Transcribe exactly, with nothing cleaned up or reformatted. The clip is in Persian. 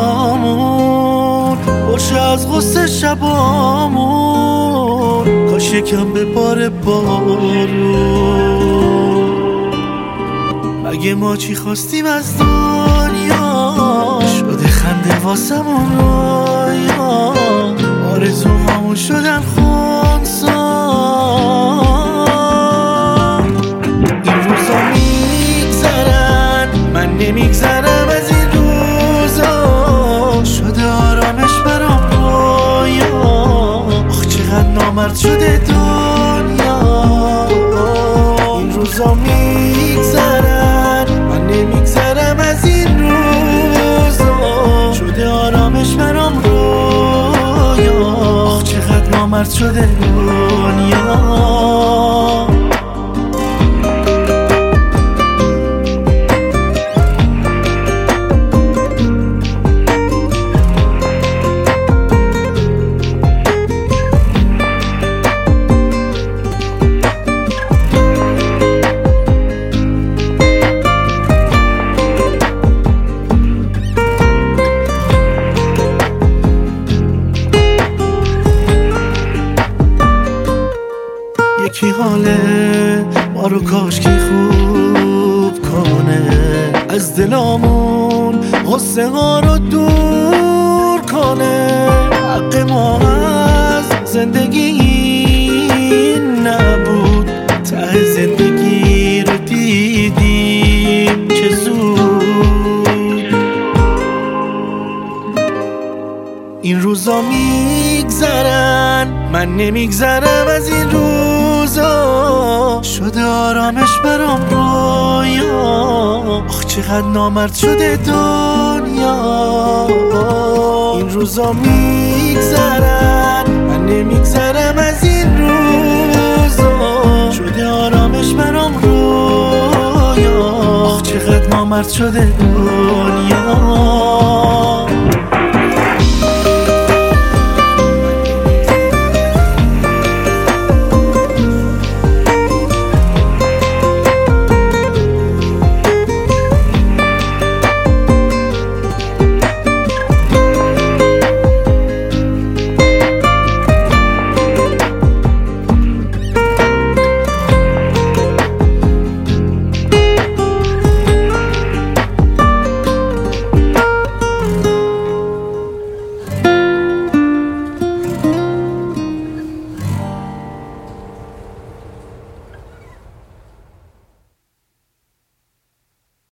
دلامون باشه از غصه شبامون، کاش یکم به بار بارون. مگه ما چی خواستیم از دنیا، شده خنده واسمون رویا، آرزوهامون شدن خونسا. این روزا میگذرن من نمیگذرم از این روزا، شده آرامش برام رویا، آخ چقدر نامرد شده دنیا. این روزا میگذرن من نمیگذرم از این روزا، شده آرامش برام رویا، آخ چقدر نامرد شده دنیا. یکی حاله ما رو کاش که خوب کنه، از دلامون غصه ها رو دور کنه. حق ما از زندگی نبود، ته زندگی رو دیدیم چه زود. این روزا میگذرن من نمیگذرم از این روزا، شده آرامش برام رویا، آخ چقدر نامرد شده دنیا. این روزا میگذرن من نمیگذرم از این روزا، شده آرامش برام رویا، آخ چقدر نامرد شده دنیا.